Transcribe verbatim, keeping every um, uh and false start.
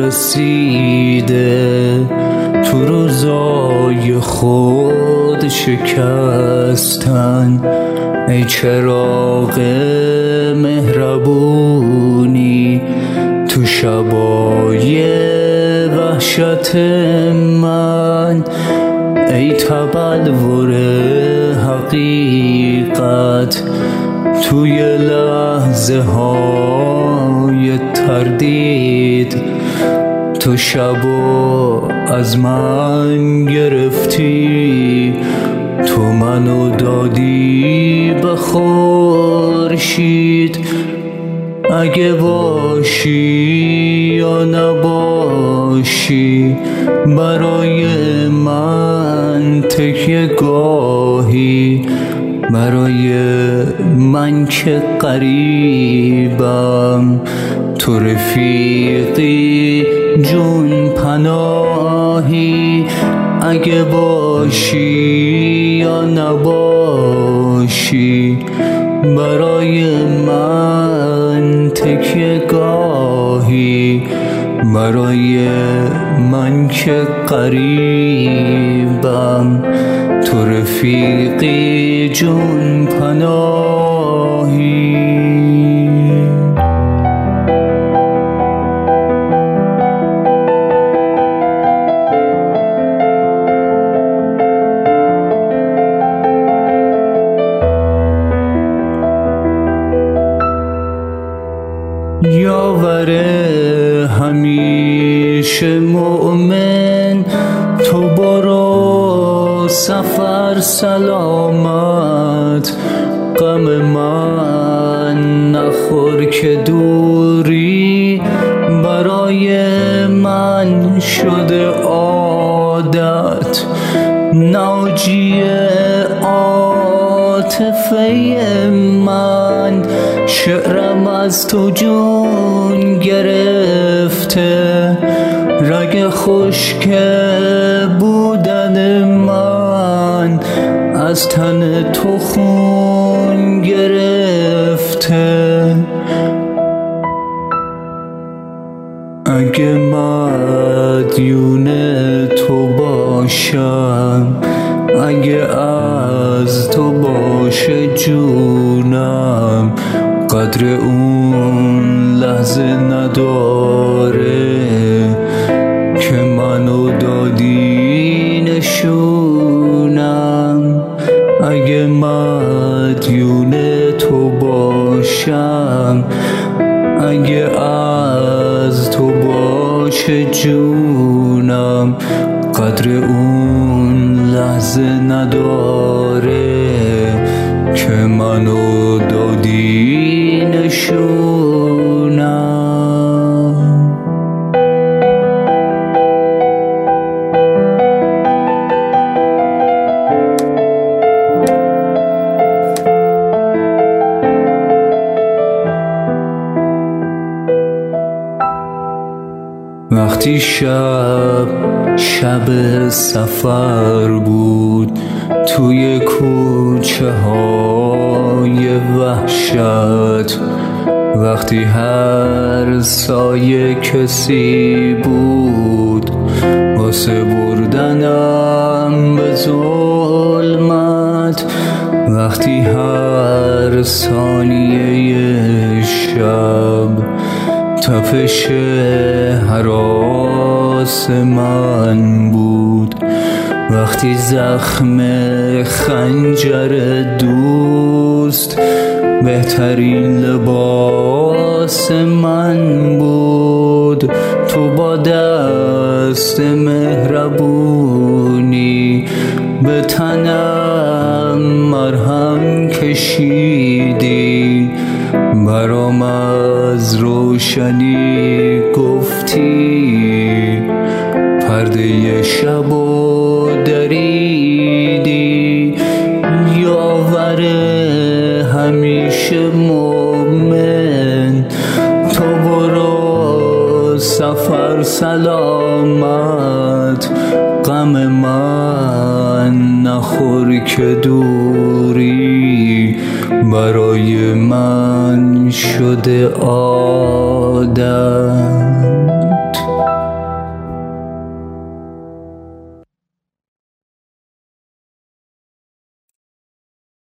رسیده تو روزای خود شکستن. ای چراغ مهربونی تو شبای وحشت من، ای تبلور حقیقت توی لحظه های تردید. تو شبو از من گرفتی، تو منو دادی به خورشید. اگه باشی یا نباشی برای من تکیه گاهی، برای من که قریبم تو رفیقی جون پناهی. اگه باشی یا نباشی برای من تکیه گاهی، برای من که قریبم تو رفیقی جون پناهی. یاور همیشه مؤمن تو برو سفر سلامت. غم من نخور که دوری برای من شده عادت. ناجی عاطفه من شعرم از تو جون گرفته. رگ خشک بودن من از تن تو خون گرفته. اگه مدیون تو باشم، اگه از تو باشه جونم، قدر اون لحظه نداره که منو دادی نشونم. اگه مدیون تو باشم، اگه از تو باشه جونم، قدر اون لحظه نداره که منو دادی نشونم. وقتی شب شب سفر بود توی کوچه های وحشت، وقتی هر سایه کسی بود واسه بردنم به ظلمت، وقتی هر ثانیه شب تپش هراس من بود، وقتی زخم خنجر دوست بهترین لباس من بود، تو با دست مهربونی به تنم مرهم کشیدی، برام از روشنی گفتی، پرده شبو دریدی. یاور همیشه مومن تو برو سفر سلامت، غم من نخور که دوری برای من شده عادت.